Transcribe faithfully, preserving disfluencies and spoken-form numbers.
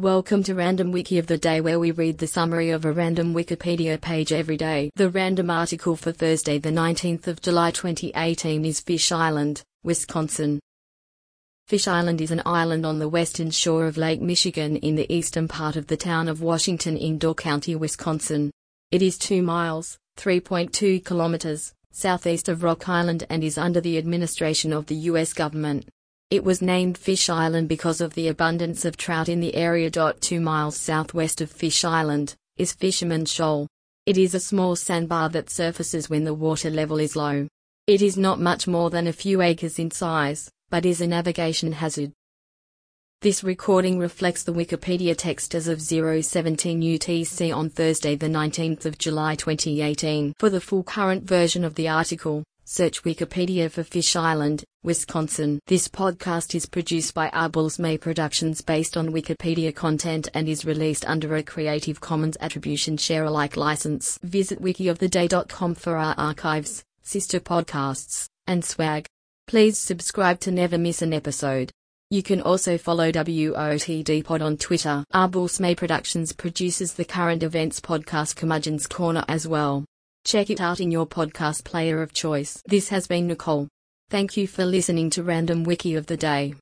Welcome to Random Wiki of the Day, where we read the summary of a random Wikipedia page every day. The random article for Thursday the nineteenth of July twenty eighteen is Fish Island, Wisconsin. Fish Island is an island on the western shore of Lake Michigan in the eastern part of the town of Washington in Door County, Wisconsin. It is two miles, three point two kilometers, southeast of Rock Island and is under the administration of the U S government. It was named Fish Island because of the abundance of trout in the area. Two miles southwest of Fish Island is Fisherman's Shoal. It is a small sandbar that surfaces when the water level is low. It is not much more than a few acres in size, but is a navigation hazard. This recording reflects the Wikipedia text as of zero seventeen U T C on Thursday the nineteenth of July twenty eighteen. For the full current version of the article, search Wikipedia for Fish Island, Wisconsin. This podcast is produced by Arbels May Productions based on Wikipedia content and is released under a Creative Commons Attribution Share Alike license. Visit wiki of the day dot com for our archives, sister podcasts, and swag. Please subscribe to never miss an episode. You can also follow W O T D Pod on Twitter. Arbels May Productions produces the current events podcast Curmudgeon's Corner as well. Check it out in your podcast player of choice. This has been Nicole. Thank you for listening to Random Wiki of the Day.